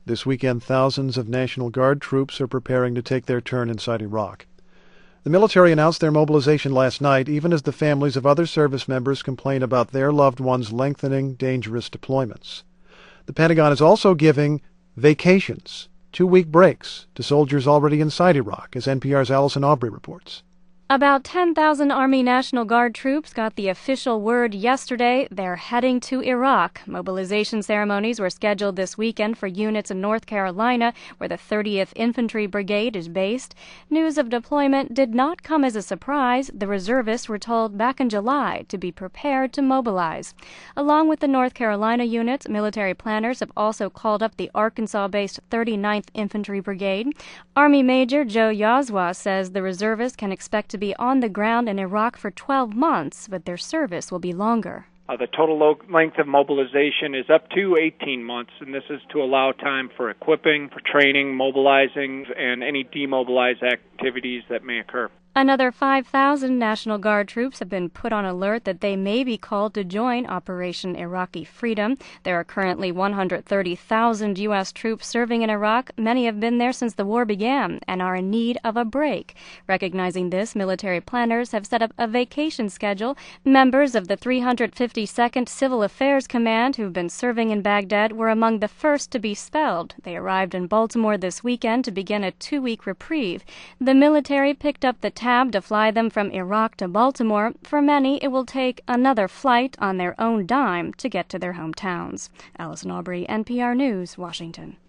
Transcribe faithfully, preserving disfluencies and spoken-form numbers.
This weekend, thousands of National Guard troops are preparing to take their turn inside Iraq. The military announced their mobilization last night, even as the families of other service members complain about their loved ones' lengthening, dangerous deployments. The Pentagon is also giving vacations, two-week breaks, to soldiers already inside Iraq, as N P R's Allison Aubrey reports. About ten thousand Army National Guard troops got the official word yesterday they're heading to Iraq. Mobilization ceremonies were scheduled this weekend for units in North Carolina, where the thirtieth Infantry Brigade is based. News of deployment did not come as a surprise. The reservists were told back in July to be prepared to mobilize. Along with the North Carolina units, military planners have also called up the Arkansas-based thirty-ninth Infantry Brigade. Army Major Joe Yazwa says the reservists can expect to to be on the ground in Iraq for twelve months, but their service will be longer. Uh, the total lo- length of mobilization is up to eighteen months, and this is to allow time for equipping, for training, mobilizing, and any demobilized activities that may occur. Another five thousand National Guard troops have been put on alert that they may be called to join Operation Iraqi Freedom. There are currently one hundred thirty thousand U S troops serving in Iraq. Many have been there since the war began and are in need of a break. Recognizing this, military planners have set up a vacation schedule. Members of the three hundred fifty-second Civil Affairs Command who've been serving in Baghdad were among the first to be expelled. They arrived in Baltimore this weekend to begin a two-week reprieve. The military picked up the tab to fly them from Iraq to Baltimore. For many, it will take another flight on their own dime to get to their hometowns. Allison Aubrey, N P R News, Washington.